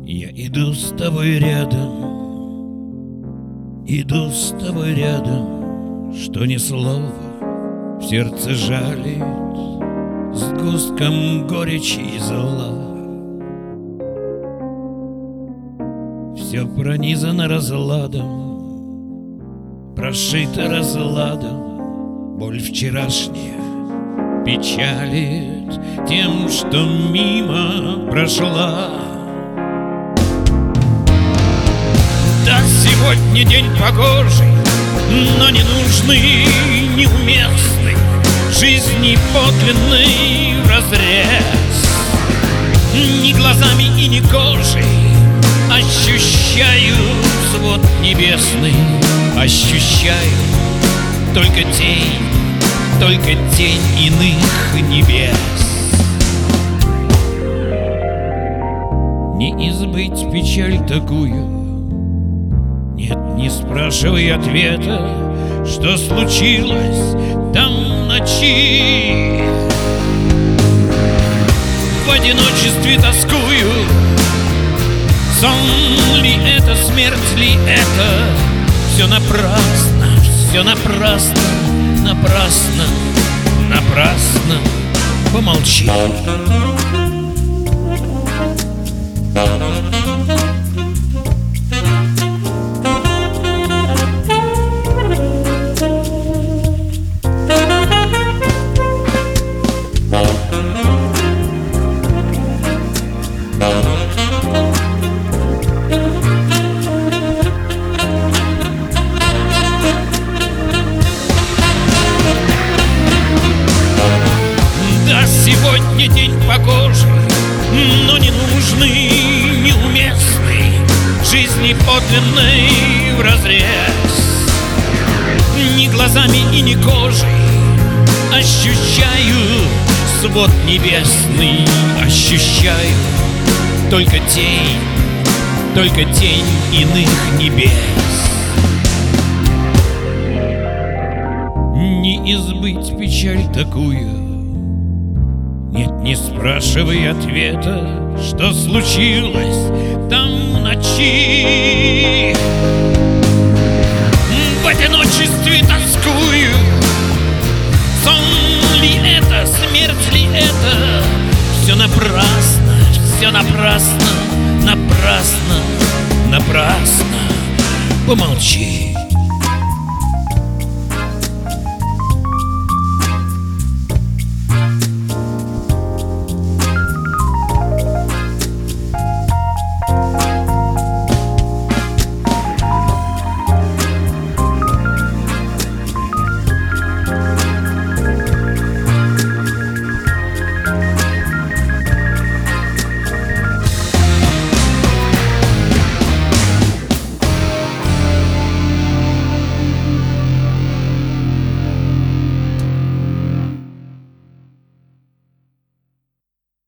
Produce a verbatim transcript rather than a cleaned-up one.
Я иду с тобой рядом, иду с тобой рядом, что ни слова в сердце жалит сгустком горечи и зла. Все пронизано разладом, прошито разладом, боль вчерашняя печалит тем, что мимо прошла. Да, сегодня день погожий, но ненужный, неуместный, жизни подлинный вразрез. Ни глазами и ни кожей ощущаю свод небесный, ощущаю только тень, только тень иных небес. Не избыть печаль такую, нет, не спрашивай ответа, что случилось там в ночи. В одиночестве тоскую, сон ли это, смерть ли это? Все напрасно, все напрасно, напрасно, напрасно. Помолчи. Сегодня день погожий, но ненужный, неуместный, жизни подлинной вразрез. Ни глазами и ни кожей ощущаю свод небесный, ощущаю только тень, только тень иных небес. Не избыть печаль такую, нет, не спрашивай ответа, что случилось там в ночи. В одиночестве тоскую, сон ли это, смерть ли это? Все напрасно, все напрасно, напрасно, напрасно. Помолчи.